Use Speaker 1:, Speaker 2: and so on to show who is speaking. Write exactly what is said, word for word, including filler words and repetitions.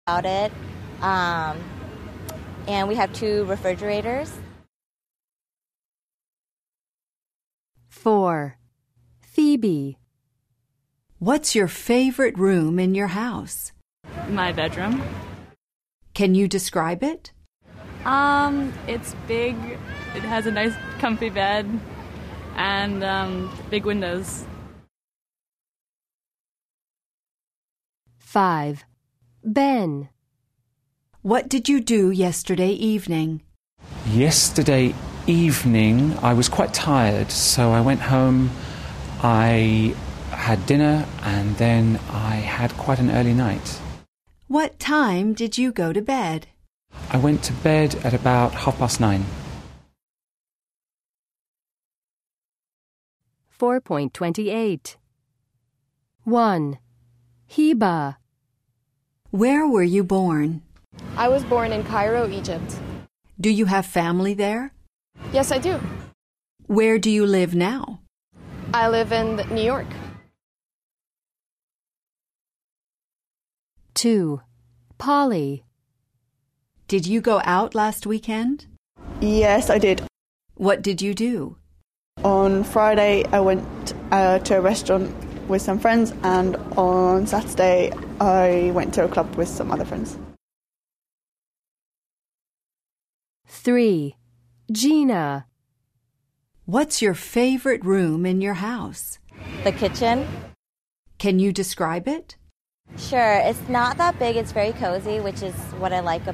Speaker 1: about it. Um, and we have two refrigerators.
Speaker 2: Four. Phoebe.
Speaker 3: What's your favorite room in your house?
Speaker 4: My bedroom.
Speaker 3: Can you describe it?
Speaker 4: Um, it's big. It has a nice comfy bed and um, big windows.
Speaker 2: Five. Ben.
Speaker 3: What did you do yesterday evening?
Speaker 5: Yesterday evening, I was quite tired, so I went home. I had dinner and then I had quite an early night.
Speaker 3: What time did you go to bed?
Speaker 5: I went to bed at about half past nine.
Speaker 2: four point two eight. One. Heba.
Speaker 3: Where were you born?
Speaker 6: I was born in Cairo, Egypt.
Speaker 3: Do you have family there?
Speaker 6: Yes, I do.
Speaker 3: Where do you live now?
Speaker 6: I live in New York.
Speaker 2: Two. Polly.
Speaker 3: Did you go out last weekend?
Speaker 7: Yes, I did.
Speaker 3: What did you do?
Speaker 7: On Friday, I went uh, to a restaurant with some friends, and on Saturday, I went to a club with some other friends.
Speaker 2: Three. Gina.
Speaker 3: What's your favorite room in your house?
Speaker 1: The kitchen.
Speaker 3: Can you describe it?
Speaker 1: Sure, it's not that big. It's very cozy, which is what I like